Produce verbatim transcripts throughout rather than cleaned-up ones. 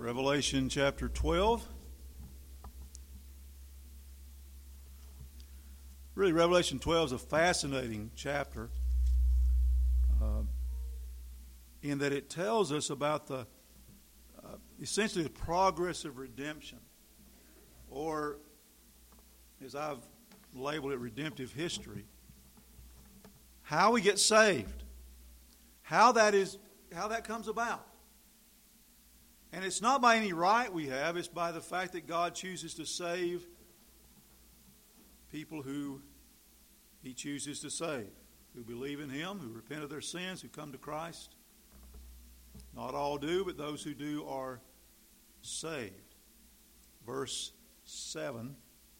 Revelation chapter twelve. Really, Revelation twelve is a fascinating chapter uh, in that it tells us about the uh, essentially the progress of redemption, or as I've labeled it, redemptive history. How we get saved, how that is, how that comes about. And it's not by any right we have, it's by the fact that God chooses to save people who He chooses to save, who believe in Him, who repent of their sins, who come to Christ. Not all do, but those who do are saved. Verse seven,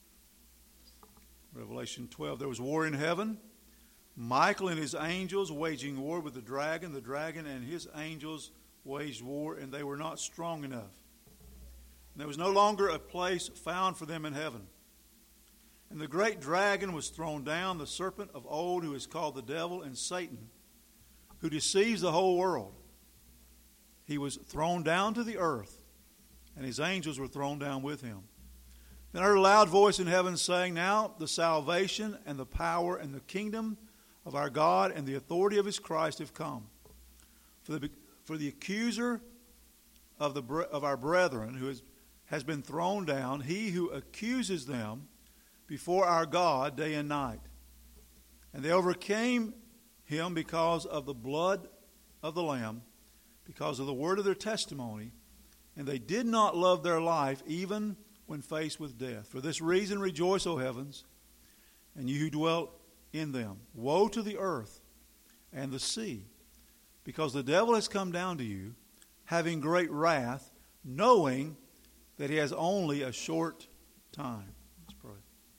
Revelation twelve. There was war in heaven. Michael and his angels waging war with the dragon. The dragon and his angels waged war, and they were not strong enough. And there was no longer a place found for them in heaven. And the great dragon was thrown down, the serpent of old, who is called the devil and Satan, who deceives the whole world. He was thrown down to the earth, and his angels were thrown down with him. Then I heard a loud voice in heaven saying, "Now the salvation and the power and the kingdom of our God and the authority of His Christ have come. For the For the accuser of the of our brethren, who has, has been thrown down, he who accuses them before our God day and night. And they overcame him because of the blood of the Lamb, because of the word of their testimony, and they did not love their life even when faced with death. For this reason rejoice, O heavens, and you who dwell in them. Woe to the earth and the sea, because the devil has come down to you, having great wrath, knowing that he has only a short time." Let's pray.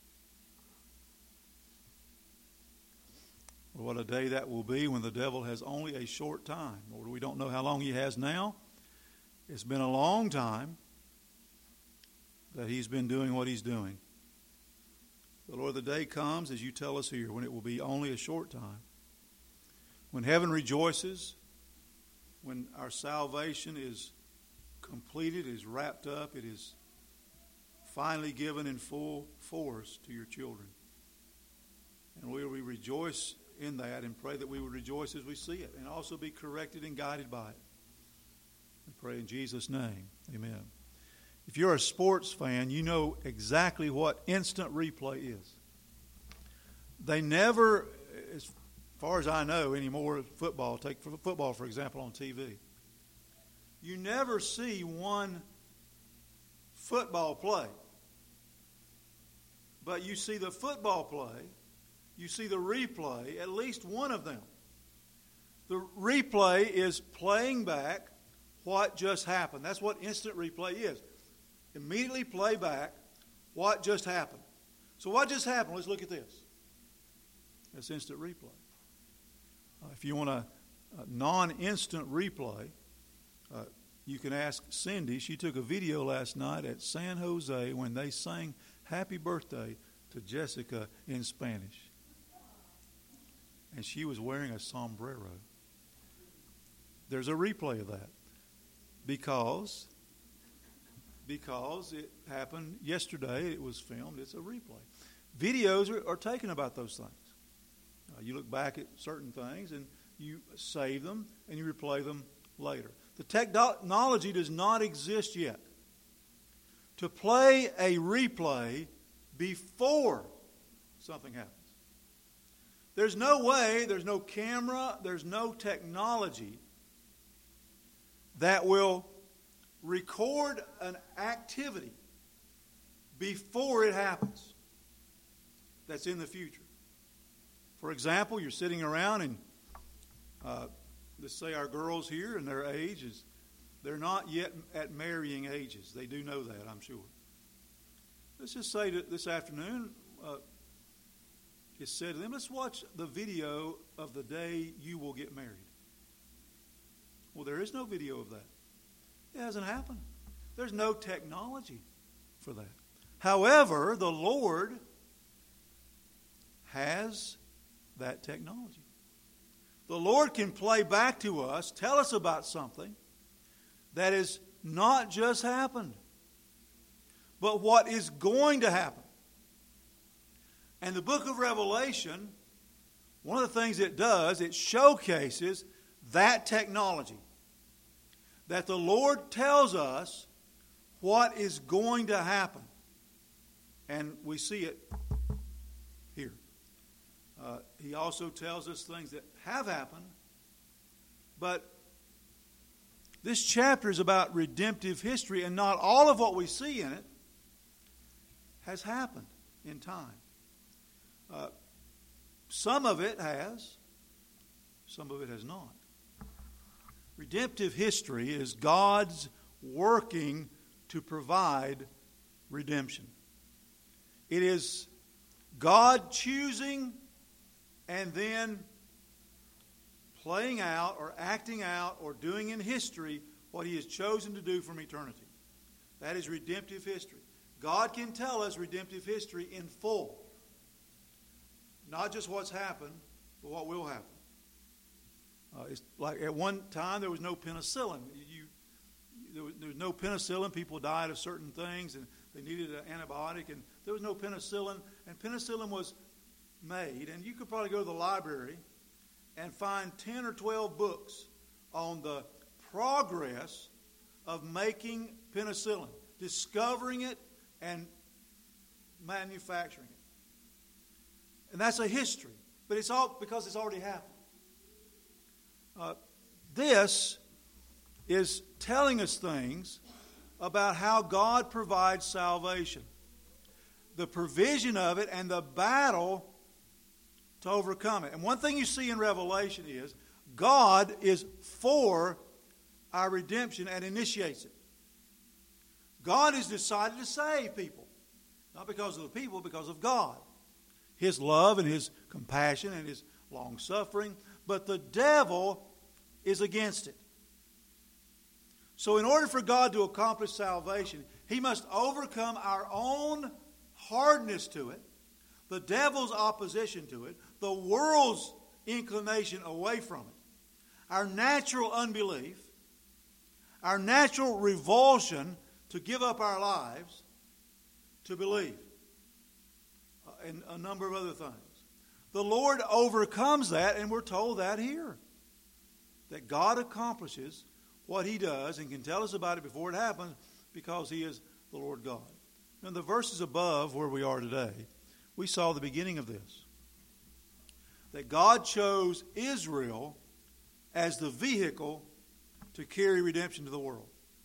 Well, what a day that will be when the devil has only a short time. Lord, we don't know how long he has now. It's been a long time that he's been doing what he's doing. But Lord, the day comes, as you tell us here, when it will be only a short time. When heaven rejoices, when our salvation is completed, is wrapped up, it is finally given in full force to your children. And we will rejoice in that and pray that we will rejoice as we see it and also be corrected and guided by it. We pray in Jesus' name. Amen. If you're a sports fan, you know exactly what instant replay is. They never, as far as I know anymore, football, take football for example on T V. You never see one football play. But you see the football play, you see the replay, at least one of them. The replay is playing back what just happened. That's what instant replay is. Immediately play back what just happened. So what just happened? Let's look at this. That's instant replay. Uh, if you want a, a non-instant replay, uh, you can ask Cindy. She took a video last night at San Jose when they sang "Happy Birthday" to Jessica in Spanish. And she was wearing a sombrero. There's a replay of that because, because it happened yesterday. It was filmed. It's a replay. Videos are, are taken about those things. Uh, you look back at certain things and you save them and you replay them later. The technology does not exist yet to play a replay before something happens. There's no way, there's no camera, there's no technology that will record an activity before it happens that's in the future. For example, you're sitting around and uh, let's say our girls here and their age is, they're not yet at marrying ages. They do know that, I'm sure. Let's just say that this afternoon, uh, it's said to them, let's watch the video of the day you will get married. Well, there is no video of that. It hasn't happened. There's no technology for that. However, the Lord has that technology. The Lord can play back to us, tell us about something that is not just happened, but what is going to happen. And the book of Revelation, one of the things it does, it showcases that technology. That the Lord tells us what is going to happen. And we see it here. Uh, he also tells us things that have happened. But this chapter is about redemptive history, and not all of what we see in it has happened in time. Uh, some of it has, some of it has not. Redemptive history is God's working to provide redemption. It is God choosing and then playing out or acting out or doing in history what He has chosen to do from eternity. That is redemptive history. God can tell us redemptive history in full. Not just what's happened, but what will happen. Uh, it's like at one time there was no penicillin. You, there, was, there was no penicillin. People died of certain things, and they needed an antibiotic, and there was no penicillin. And penicillin was made, and you could probably go to the library and find ten or twelve books on the progress of making penicillin, discovering it, and manufacturing it. And that's a history. But it's all because it's already happened. Uh, this is telling us things about how God provides salvation. The provision of it and the battle to overcome it. And one thing you see in Revelation is God is for our redemption and initiates it. God has decided to save people. Not because of the people, because of God. His love and His compassion and His long-suffering. But the devil is against it. So in order for God to accomplish salvation, He must overcome our own hardness to it, the devil's opposition to it, the world's inclination away from it, our natural unbelief, our natural revulsion to give up our lives to believe, and a number of other things. The Lord overcomes that, and we're told that here. That God accomplishes what He does and can tell us about it before it happens because He is the Lord God. Now, in the verses above where we are today, we saw the beginning of this. That God chose Israel as the vehicle to carry redemption to the world.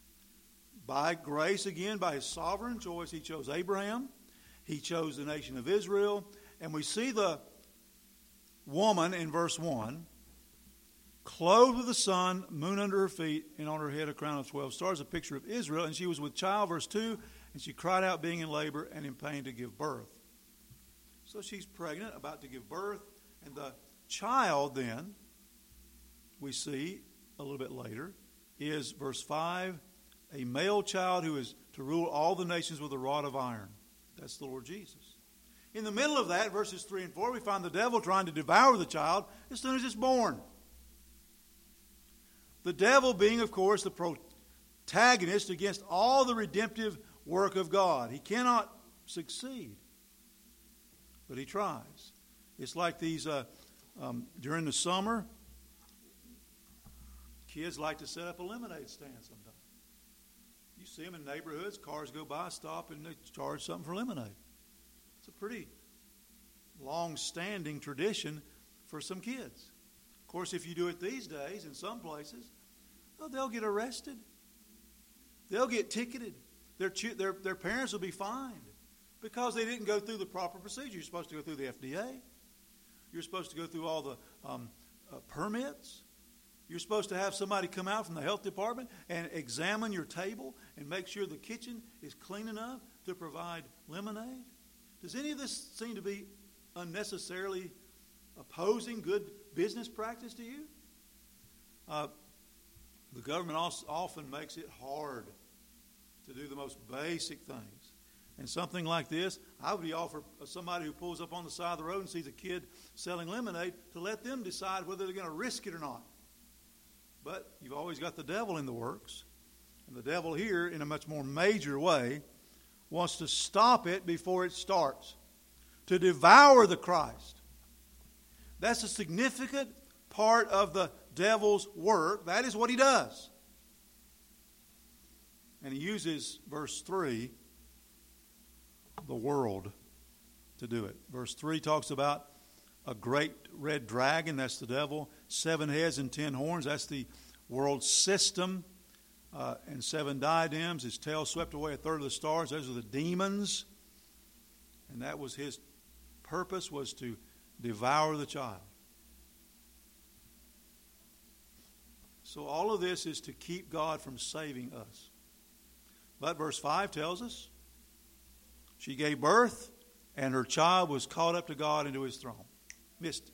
By grace, again, by His sovereign choice, He chose Abraham. He chose the nation of Israel. And we see the woman in verse one, clothed with the sun, moon under her feet, and on her head a crown of twelve stars, a picture of Israel. And she was with child, verse two, and she cried out being in labor and in pain to give birth. So she's pregnant, about to give birth. And the child then, we see a little bit later, is, verse five, a male child who is to rule all the nations with a rod of iron. That's the Lord Jesus. In the middle of that, verses three and four, we find the devil trying to devour the child as soon as it's born. The devil being, of course, the protagonist against all the redemptive work of God. He cannot succeed, but he tries. It's like these, uh, um, during the summer, kids like to set up a lemonade stand sometimes. You see them in neighborhoods, cars go by, stop, and they charge something for lemonade. It's a pretty long-standing tradition for some kids. Of course, if you do it these days in some places, well, they'll get arrested. They'll get ticketed. Their, their, their parents will be fined because they didn't go through the proper procedure. You're supposed to go through the F D A. You're supposed to go through all the um, uh, permits. You're supposed to have somebody come out from the health department and examine your table and make sure the kitchen is clean enough to provide lemonade. Does any of this seem to be unnecessarily opposing good business practice to you? Uh, the government also often makes it hard to do the most basic things. And something like this, I would be offered somebody who pulls up on the side of the road and sees a kid selling lemonade to let them decide whether they're going to risk it or not. But you've always got the devil in the works. And the devil here, in a much more major way, wants to stop it before it starts, to devour the Christ. That's a significant part of the devil's work. That is what he does. And he uses, verse three, the world to do it. Verse three talks about a great red dragon, that's the devil, seven heads and ten horns, that's the world system, uh, and seven diadems. His tail swept away a third of the stars. Those are the demons. And that was his purpose, was to devour the child. So all of this is to keep God from saving us. But verse five tells us, she gave birth, and her child was caught up to God into his throne. Missed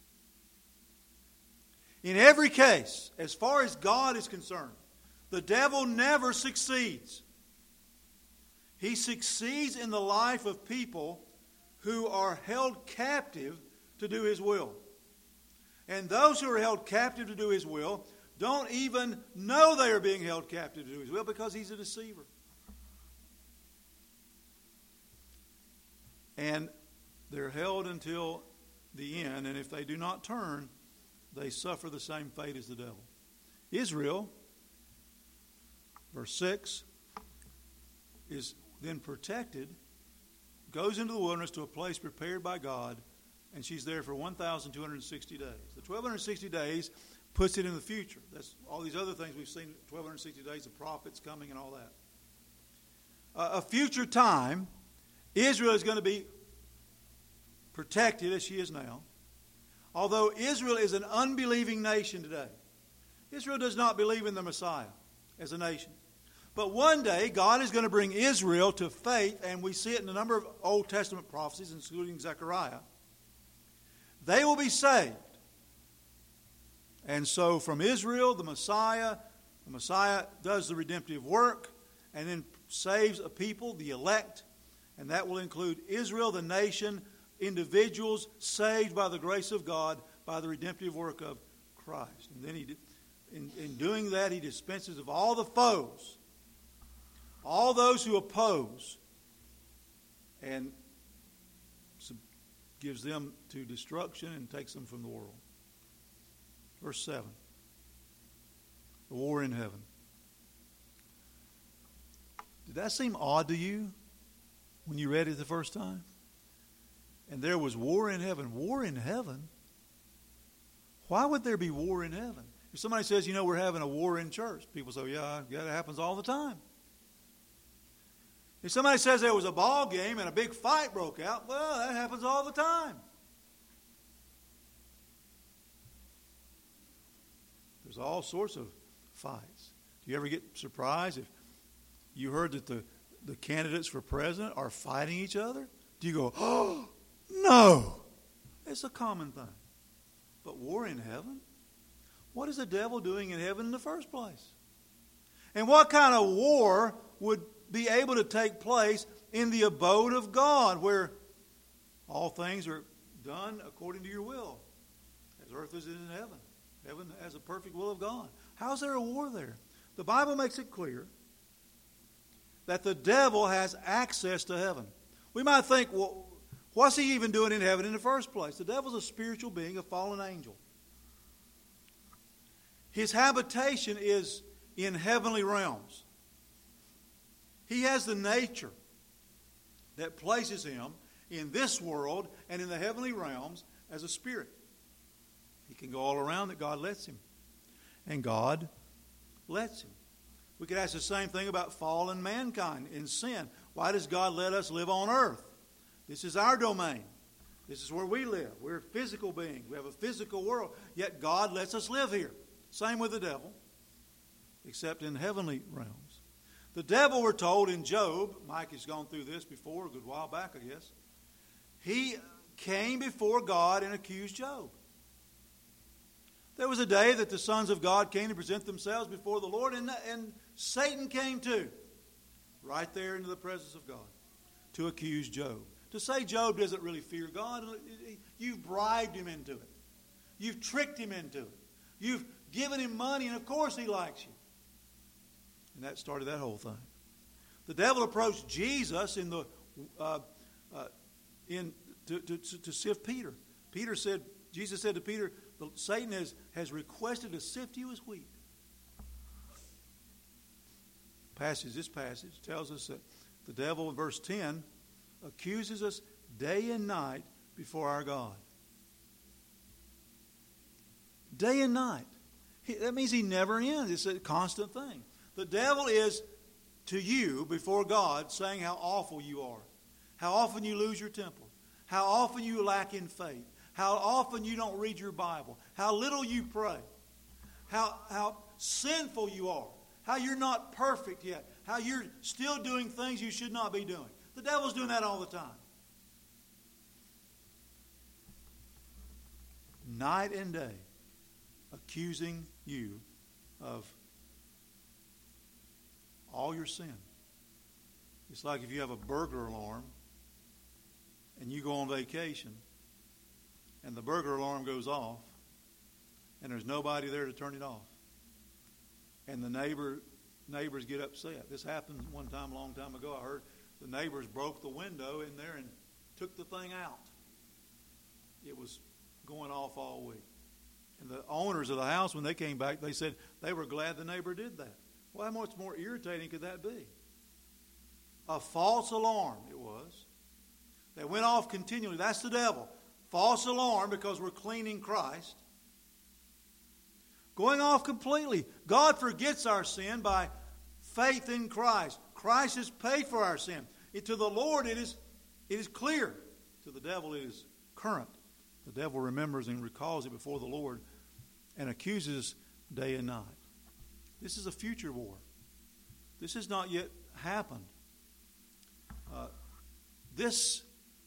it. In every case, as far as God is concerned, the devil never succeeds. He succeeds in the life of people who are held captive to do his will. And those who are held captive to do his will don't even know they are being held captive to do his will because he's a deceiver. And they're held until the end, and if they do not turn, they suffer the same fate as the devil. Israel, verse six, is then protected, goes into the wilderness to a place prepared by God, and she's there for one thousand two hundred sixty days. The twelve hundred sixty days puts it in the future. That's all these other things we've seen, twelve hundred sixty days, the prophets coming and all that. Uh, a future time, Israel is going to be protected as she is now. Although Israel is an unbelieving nation today. Israel does not believe in the Messiah as a nation. But one day, God is going to bring Israel to faith, and we see it in a number of Old Testament prophecies, including Zechariah. They will be saved. And so from Israel, the Messiah, the Messiah does the redemptive work, and then saves a people, the elect, and that will include Israel, the nation, individuals saved by the grace of God by the redemptive work of Christ. And then he, in, in doing that, he dispenses of all the foes, all those who oppose, and gives them to destruction and takes them from the world. Verse seven. The war in heaven. Did that seem odd to you when you read it the first time? And there was war in heaven. War in heaven? Why would there be war in heaven? If somebody says, you know, we're having a war in church, people say, yeah, yeah, that happens all the time. If somebody says there was a ball game and a big fight broke out, well, that happens all the time. There's all sorts of fights. Do you ever get surprised if you heard that the, the candidates for president are fighting each other? Do you go, oh, no. It's a common thing. But war in heaven? What is the devil doing in heaven in the first place? And what kind of war would be able to take place in the abode of God, where all things are done according to your will, as earth is in heaven? Heaven has a perfect will of God. How's there a war there? The Bible makes it clear that the devil has access to heaven. We might think, well, what's he even doing in heaven in the first place? The devil's a spiritual being, a fallen angel. His habitation is in heavenly realms. He has the nature that places him in this world and in the heavenly realms as a spirit. He can go all around that God lets him. And God lets him. We could ask the same thing about fallen mankind in sin. Why does God let us live on earth? This is our domain. This is where we live. We're physical beings. We have a physical world. Yet God lets us live here. Same with the devil, except in heavenly realms. The devil, we're told in Job, Mike has gone through this before, a good while back, I guess. He came before God and accused Job. There was a day that the sons of God came to present themselves before the Lord, and, and Satan came too, right there into the presence of God, to accuse Job. To say Job doesn't really fear God, you've bribed him into it. You've tricked him into it. You've given him money, and of course he likes you. And And that started that whole thing. The devil approached Jesus in the uh, uh, in to, to, to sift Peter. Peter said, Jesus said to Peter, Satan has, has requested to sift you as wheat. Passage, this passage tells us that the devil in verse ten accuses us day and night before our God. Day and night. He, that means he never ends. It's a constant thing. The devil is to you before God saying how awful you are, how often you lose your temper, how often you lack in faith, how often you don't read your Bible, how little you pray, how, how sinful you are, how you're not perfect yet, how you're still doing things you should not be doing. The devil's doing that all the time. Night and day, accusing you of all your sin. It's like if you have a burglar alarm and you go on vacation and the burglar alarm goes off and there's nobody there to turn it off. And the neighbor neighbors get upset. This happened one time a long time ago. I heard the neighbors broke the window in there and took the thing out. It was going off all week. And the owners of the house, when they came back, they said they were glad the neighbor did that. Well, how much more irritating could that be? A false alarm, it was. They went off continually. That's the devil. False alarm because we're cleaning Christ. Going off completely. God forgets our sin by faith in Christ. Christ has paid for our sin. It, to the Lord, it is, it is clear. To the devil, it is current. The devil remembers and recalls it before the Lord and accuses day and night. This is a future war. This has not yet happened. Uh, this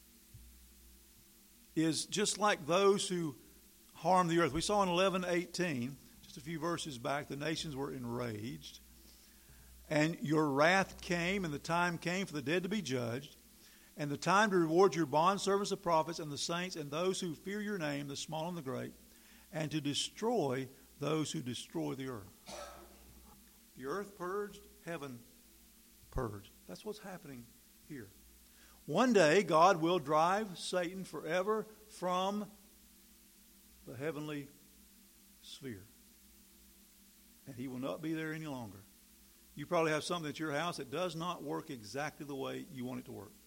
is just like those who harm the earth. We saw in eleven eighteen, just a few verses back, the nations were enraged. And your wrath came, and the time came for the dead to be judged, and the time to reward your bondservants, the prophets, and the saints, and those who fear your name, the small and the great, and to destroy those who destroy the earth. The earth purged, heaven purged. That's what's happening here. One day, God will drive Satan forever from the heavenly sphere. And he will not be there any longer. You probably have something at your house that does not work exactly the way you want it to work.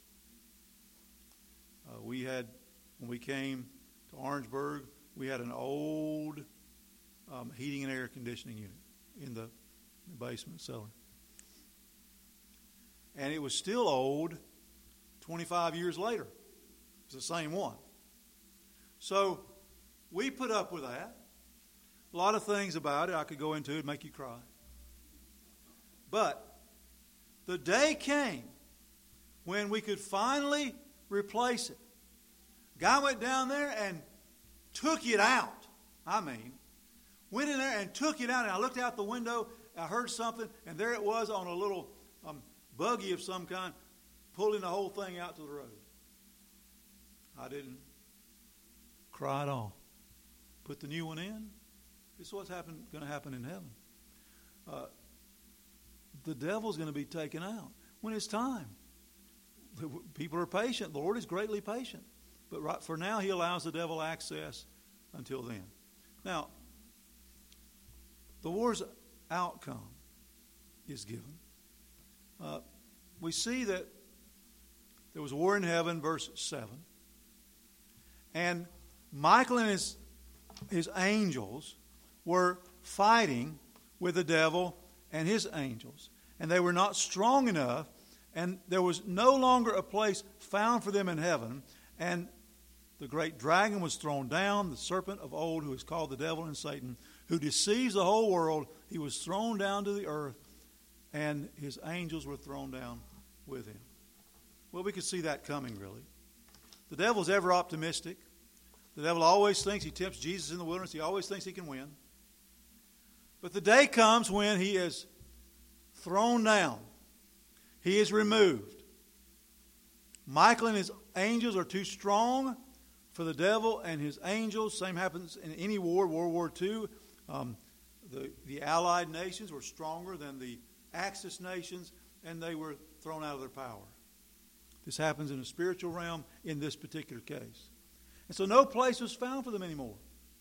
Uh, we had, when we came to Orangeburg, we had an old um, heating and air conditioning unit in the, the basement cellar. And it was still old twenty-five years later. It's the same one. So we put up with that. A lot of things about it I could go into and make you cry. But the day came when we could finally replace it. Guy went down there and took it out. I mean, went in there and took it out. And I looked out the window, I heard something, and there it was on a little um, buggy of some kind, pulling the whole thing out to the road. I didn't cry at all. Put the new one in. This is what's happen, going to happen in heaven. Uh, the devil's going to be taken out when it's time. People are patient. The Lord is greatly patient. But right for now, he allows the devil access until then. Now, the war's outcome is given. Uh, we see that there was a war in heaven, verse seven. And Michael and his, his angels were fighting with the devil and his angels. And they were not strong enough, and there was no longer a place found for them in heaven. And the great dragon was thrown down, the serpent of old, who is called the devil and Satan, who deceives the whole world. He was thrown down to the earth, and his angels were thrown down with him. Well, we could see that coming, really. The devil's ever optimistic. The devil always thinks he tempts Jesus in the wilderness. He always thinks he can win. But the day comes when he is thrown down. He is removed. Michael and his angels are too strong for the devil and his angels. Same happens in any war. World War Two, um, the, the Allied nations were stronger than the Axis nations, and they were thrown out of their power. This happens in a spiritual realm in this particular case. And so no place was found for them anymore.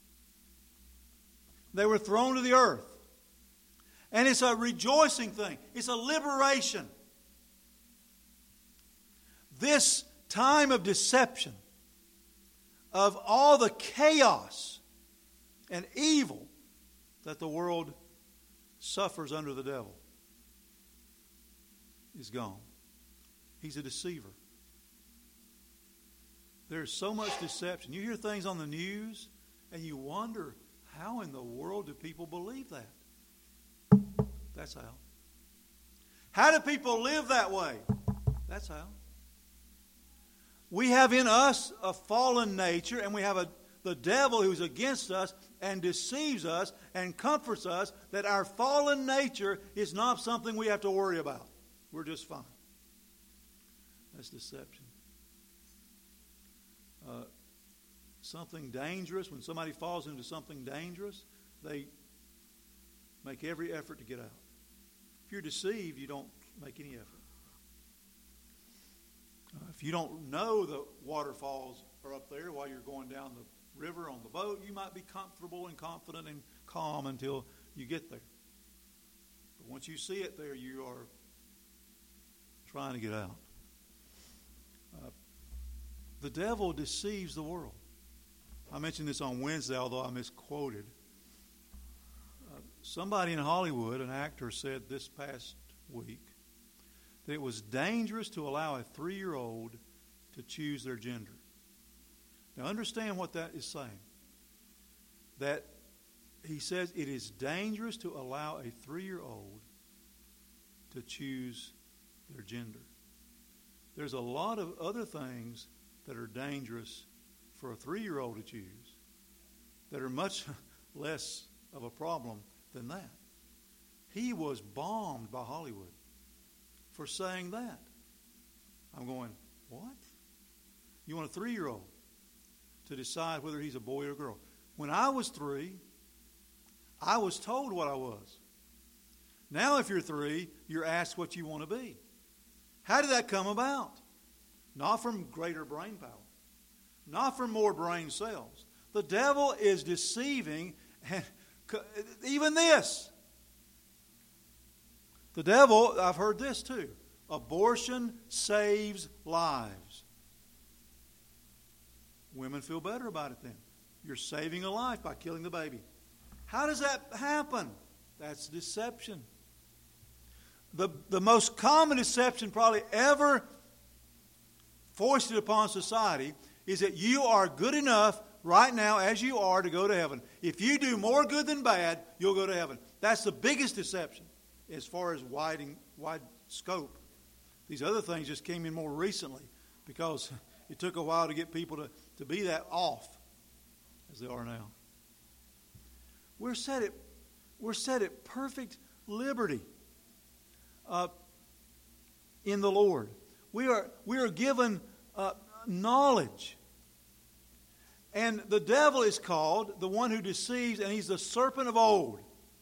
They were thrown to the earth. And it's a rejoicing thing. It's a liberation. This time of deception, of all the chaos and evil that the world suffers under the devil, is gone. He's a deceiver. There's so much deception. You hear things on the news and you wonder, how in the world do people believe that? That's how. How do people live that way? That's how. We have in us a fallen nature, and we have a, the devil who's against us and deceives us and comforts us that our fallen nature is not something we have to worry about. We're just fine. That's deception. Uh, something dangerous, when somebody falls into something dangerous, they make every effort to get out. If you're deceived, you don't make any effort. Uh, if you don't know the waterfalls are up there while you're going down the river on the boat, you might be comfortable and confident and calm until you get there. But once you see it there, you are trying to get out. Uh, the devil deceives the world. I mentioned this on Wednesday, although I misquoted. Uh, somebody in Hollywood, an actor, said this past week that it was dangerous to allow a three-year-old to choose their gender. Now understand what that is saying. That he says it is dangerous to allow a three-year-old to choose their gender. There's a lot of other things that are dangerous for a three-year-old to choose that are much less of a problem than that. He was bombed by Hollywood for saying that. I'm going, what? You want a three-year-old to decide whether he's a boy or a girl? When I was three, I was told what I was. Now if you're three, you're asked what you want to be. How did that come about? Not from greater brain power. Not from more brain cells. The devil is deceiving, and even this. The devil, I've heard this too. Abortion saves lives. Women feel better about it then. You're saving a life by killing the baby. How does that happen? That's deception. The, the most common deception probably ever foisted upon society is that you are good enough right now as you are to go to heaven. If you do more good than bad, you'll go to heaven. That's the biggest deception as far as wide, wide scope. These other things just came in more recently because it took a while to get people to, to be that off as they are now. We're set at, we're set at perfect liberty uh, in the Lord. We are, we are given uh, knowledge. And the devil is called the one who deceives, and he's the serpent of old.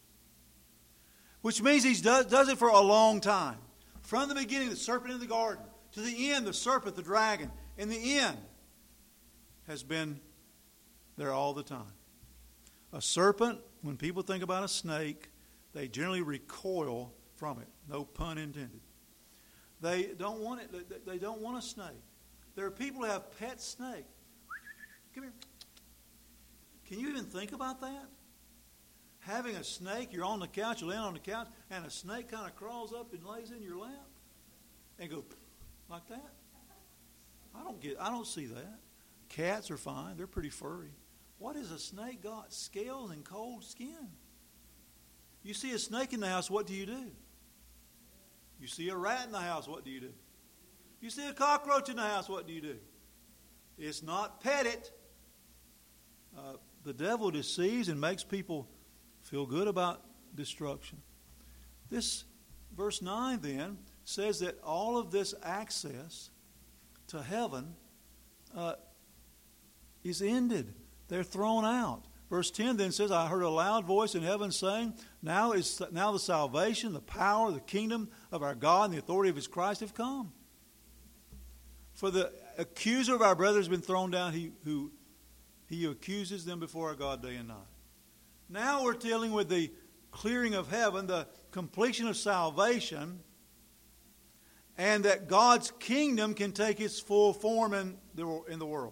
Which means he does, does it for a long time. From the beginning, the serpent in the garden, to the end, the serpent, the dragon. And the end has been there all the time. A serpent, when people think about a snake, they generally recoil from it. No pun intended. They don't want it. They don't want a snake. There are people who have pet snakes. Come here. Can you even think about that? Having a snake, you're on the couch, you land on the couch, and a snake kind of crawls up and lays in your lap and goes like that. I don't get. I don't see that. Cats are fine; they're pretty furry. What has a snake got? Scales and cold skin. You see a snake in the house, what do you do? You see a rat in the house, what do you do? You see a cockroach in the house, what do you do? It's not pet it. Uh, the devil deceives and makes people feel good about destruction. This verse nine then says that all of this access to heaven uh, is ended. They're thrown out. Verse ten then says, I heard a loud voice in heaven saying, Now is now the salvation, the power, the kingdom of our God, and the authority of his Christ have come. For the accuser of our brethren has been thrown down, he who he who accuses them before our God day and night. Now we're dealing with the clearing of heaven, the completion of salvation, and that God's kingdom can take its full form in the, in the world.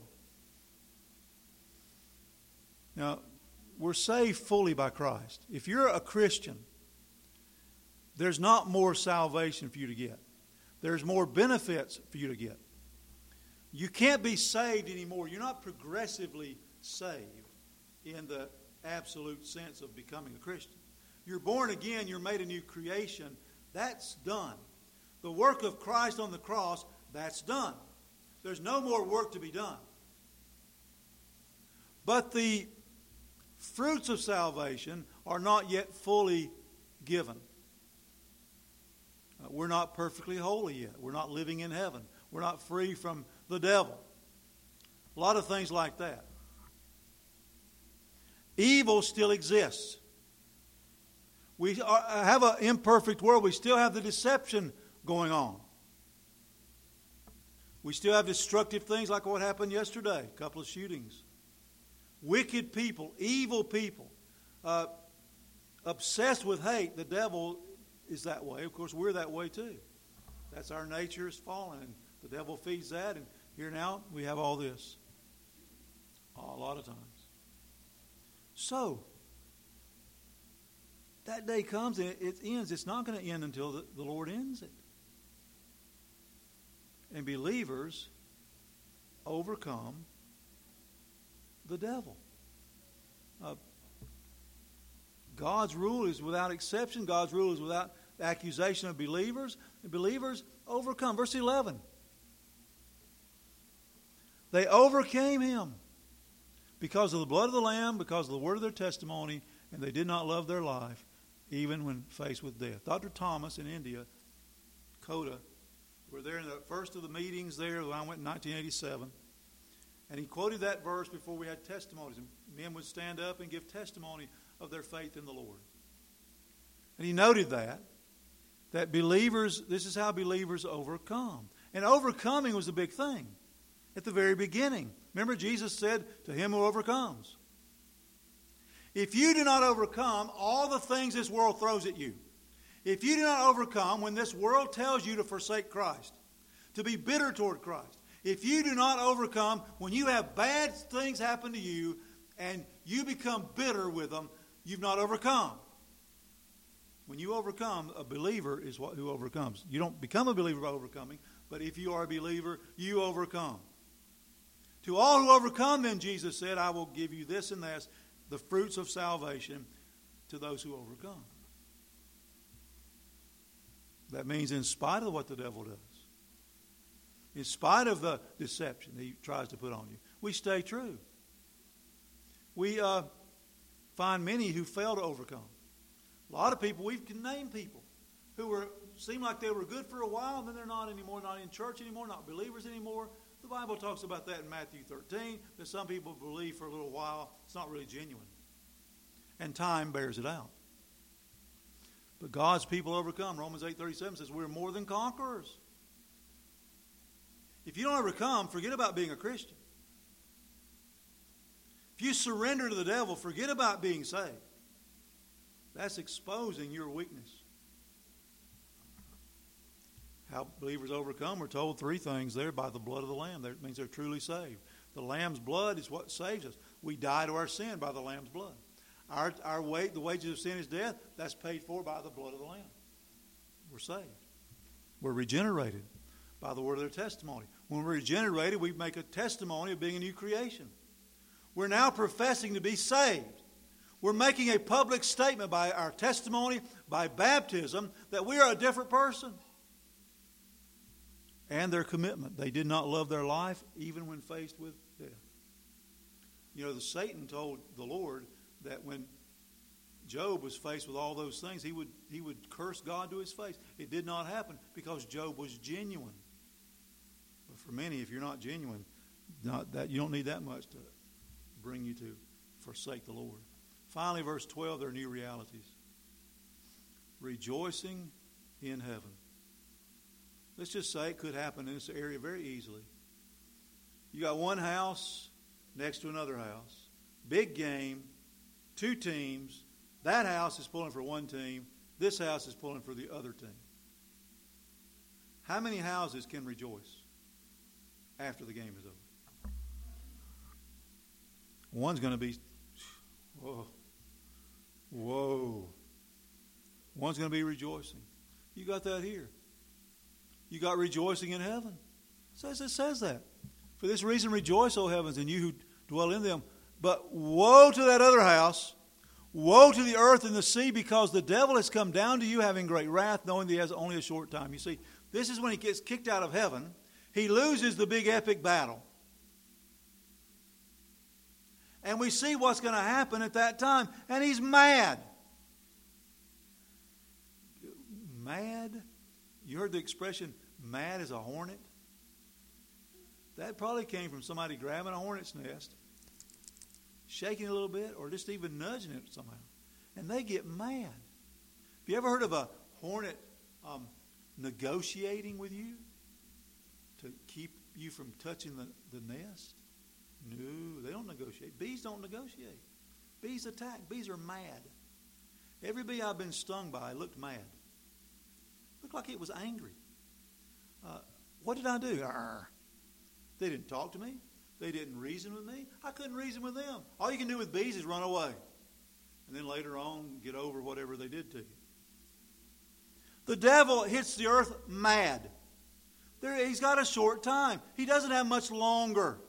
Now, we're saved fully by Christ. If you're a Christian, there's not more salvation for you to get. There's more benefits for you to get. You can't be saved anymore. You're not progressively saved in the absolute sense of becoming a Christian. You're born again. You're made a new creation. That's done. The work of Christ on the cross, that's done. There's no more work to be done. But the fruits of salvation are not yet fully given. Uh, we're not perfectly holy yet. We're not living in heaven. We're not free from the devil. A lot of things like that. Evil still exists. We are, have an imperfect world. We still have the deception going on. We still have destructive things like what happened yesterday, a couple of shootings. Wicked people, evil people, uh, obsessed with hate. The devil is that way. Of course, we're that way too. That's our nature, is fallen, and the devil feeds that. And here now we have all this. Oh, a lot of times. So, that day comes and it ends. It's not going to end until the, the Lord ends it. And believers overcome the devil. Uh, God's rule is without exception. God's rule is without accusation of believers. And believers overcome. Verse eleven. They overcame him because of the blood of the Lamb, because of the word of their testimony, and they did not love their life, even when faced with death. Doctor Thomas in India, Kota, were there in the first of the meetings there when I went in nineteen eighty-seven. And he quoted that verse before we had testimonies. And men would stand up and give testimony of their faith in the Lord. And he noted that, that believers, this is how believers overcome. And overcoming was the big thing at the very beginning. Remember, Jesus said, to him who overcomes. If you do not overcome all the things this world throws at you, if you do not overcome when this world tells you to forsake Christ, to be bitter toward Christ, if you do not overcome when you have bad things happen to you and you become bitter with them, you've not overcome. When you overcome, a believer is what who overcomes. You don't become a believer by overcoming, but if you are a believer, you overcome. To all who overcome, then Jesus said, I will give you this and this, the fruits of salvation to those who overcome. That means in spite of what the devil does, in spite of the deception he tries to put on you, we stay true. We uh, find many who fail to overcome. A lot of people, we can name people who were seem like they were good for a while, and then they're not anymore, not in church anymore, not believers anymore. The Bible talks about that in Matthew thirteen, that some people believe for a little while. It's not really genuine. And time bears it out. But God's people overcome. Romans eight thirty-seven says we're more than conquerors. If you don't overcome, forget about being a Christian. If you surrender to the devil, forget about being saved. That's exposing your weakness. How believers overcome, we're told three things there by the blood of the Lamb. That means they're truly saved. The Lamb's blood is what saves us. We die to our sin by the Lamb's blood. Our, our weight, the wages of sin is death. That's paid for by the blood of the Lamb. We're saved. We're regenerated by the word of their testimony. When we're regenerated, we make a testimony of being a new creation. We're now professing to be saved. We're making a public statement by our testimony, by baptism, that we are a different person. And their commitment. They did not love their life even when faced with death. You know, the Satan told the Lord that when Job was faced with all those things, he would he would curse God to his face. It did not happen because Job was genuine. But for many, if you're not genuine, not that you don't need that much to bring you to forsake the Lord. Finally, verse twelve, there are new realities. Rejoicing in heaven. Let's just say it could happen in this area very easily. You got one house next to another house. Big game. Two teams. That house is pulling for one team. This house is pulling for the other team. How many houses can rejoice after the game is over? One's going to be, whoa, whoa. One's going to be rejoicing. You got that here. You got rejoicing in heaven. It says, it says that. For this reason rejoice, O heavens, and you who dwell in them. But woe to that other house. Woe to the earth and the sea, because the devil has come down to you having great wrath, knowing that he has only a short time. You see, this is when he gets kicked out of heaven. He loses the big epic battle. And we see what's going to happen at that time. And he's mad. Mad? You heard the expression, mad as a hornet? That probably came from somebody grabbing a hornet's nest, shaking it a little bit, or just even nudging it somehow. And they get mad. Have you ever heard of a hornet um, negotiating with you to keep you from touching the, the nest? No, they don't negotiate. Bees don't negotiate. Bees attack. Bees are mad. Every bee I've been stung by looked mad. Looked like it was angry. Uh, what did I do? Arr. They didn't talk to me. They didn't reason with me. I couldn't reason with them. All you can do with bees is run away. And then later on, get over whatever they did to you. The devil hits the earth mad. There, he's got a short time. He doesn't have much longer.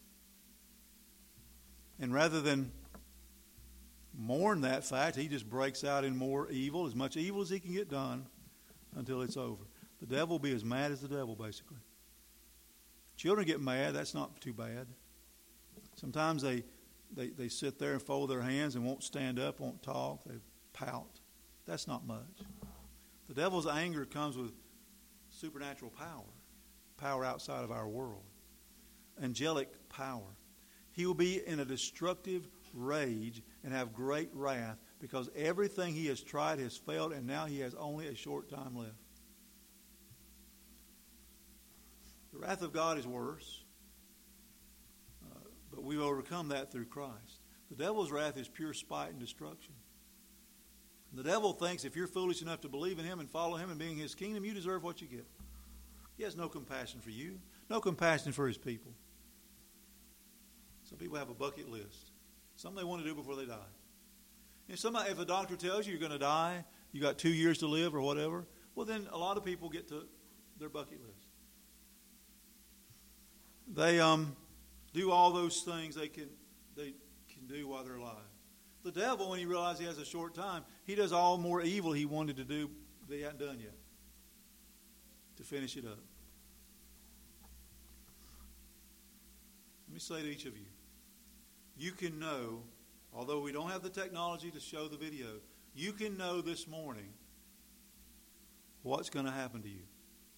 And rather than mourn that fact, he just breaks out in more evil, as much evil as he can get done until it's over. The devil will be as mad as the devil, basically. Children get mad. That's not too bad. Sometimes they, they, they sit there and fold their hands and won't stand up, won't talk. They pout. That's not much. The devil's anger comes with supernatural power, power outside of our world, angelic power. He will be in a destructive rage and have great wrath because everything he has tried has failed, and now he has only a short time left. The wrath of God is worse, uh, but we've overcome that through Christ. The devil's wrath is pure spite and destruction. The devil thinks if you're foolish enough to believe in him and follow him and be in his kingdom, you deserve what you get. He has no compassion for you, no compassion for his people. Some people have a bucket list, something they want to do before they die. If somebody, if a doctor tells you you're going to die, you got two years to live or whatever, well then a lot of people get to their bucket list. They um, do all those things they can they can do while they're alive. The devil, when he realizes he has a short time, he does all more evil he wanted to do that he hadn't done yet to finish it up. Let me say to each of you, you can know, although we don't have the technology to show the video, you can know this morning what's going to happen to you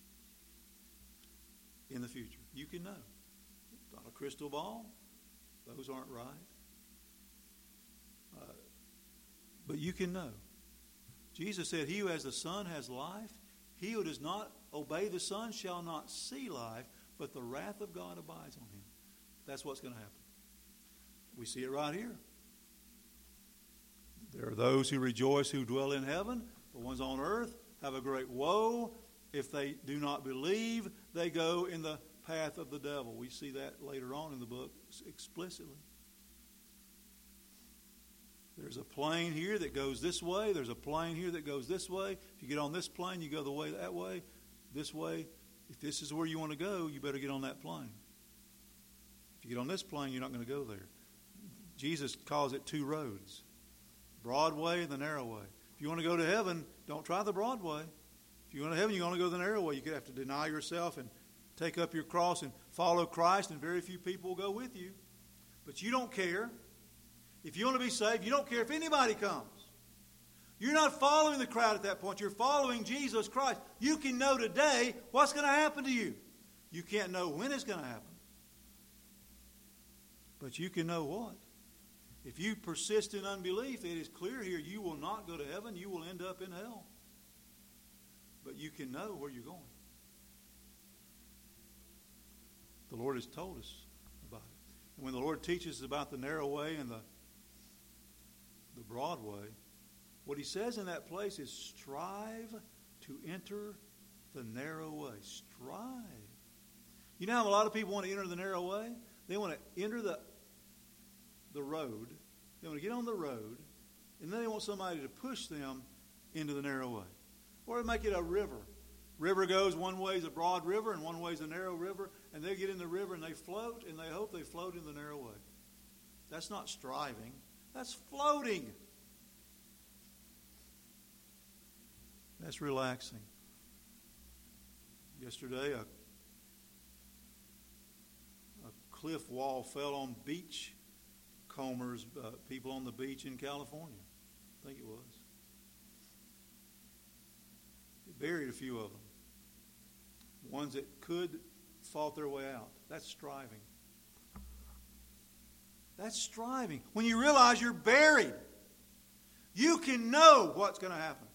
in the future. You can know. It's not a crystal ball. Those aren't right. Uh, but you can know. Jesus said, he who has the Son has life. He who does not obey the Son shall not see life, but the wrath of God abides on him. That's what's going to happen. We see it right here. There are those who rejoice who dwell in heaven. The ones on earth have a great woe. If they do not believe, they go in the path of the devil. We see that later on in the book explicitly. There's a plane here that goes this way. There's a plane here that goes this way. If you get on this plane, you go the way that way, this way. If this is where you want to go, you better get on that plane. If you get on this plane, you're not going to go there. Jesus calls it two roads, broad way and the narrow way. If you want to go to heaven, don't try the broad way. If you want to heaven, you want to go the narrow way. You could have to deny yourself and take up your cross and follow Christ, and very few people will go with you. But you don't care. If you want to be saved, you don't care if anybody comes. You're not following the crowd at that point. You're following Jesus Christ. You can know today what's going to happen to you. You can't know when it's going to happen. But you can know what? If you persist in unbelief, it is clear here you will not go to heaven. You will end up in hell. But you can know where you're going. The Lord has told us about it. And when the Lord teaches about the narrow way and the, the broad way, what he says in that place is strive to enter the narrow way. Strive. You know how a lot of people want to enter the narrow way? They want to enter the, the road. They want to get on the road. And then they want somebody to push them into the narrow way. Or they make it a river. River goes one way is a broad river and one way is a narrow river. And they get in the river and they float. And they hope they float in the narrow way. That's not striving. That's floating. That's relaxing. Yesterday, a, a cliff wall fell on beach combers, uh, people on the beach in California. I think it was. It buried a few of them. Ones that could fought their way out. That's striving. That's striving. When you realize you're buried, you can know what's going to happen.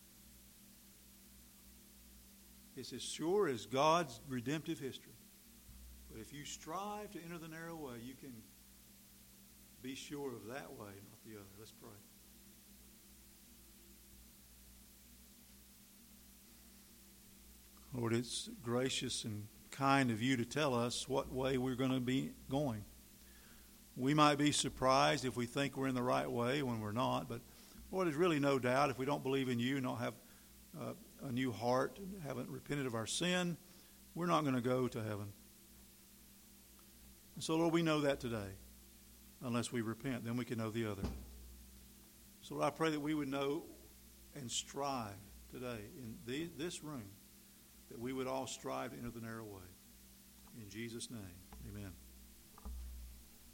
It's as sure as God's redemptive history. But if you strive to enter the narrow way, you can be sure of that way, not the other. Let's pray. Lord, it's gracious and kind of you to tell us what way we're going to be going. We might be surprised if we think we're in the right way when we're not, but Lord, there's really no doubt if we don't believe in you, don't have uh, a new heart, haven't repented of our sin, we're not going to go to heaven. And so, Lord, we know that today. Unless we repent, then we can know the other. So, Lord, I pray that we would know and strive today in the, this room, that we would all strive to enter the narrow way. In Jesus' name, amen.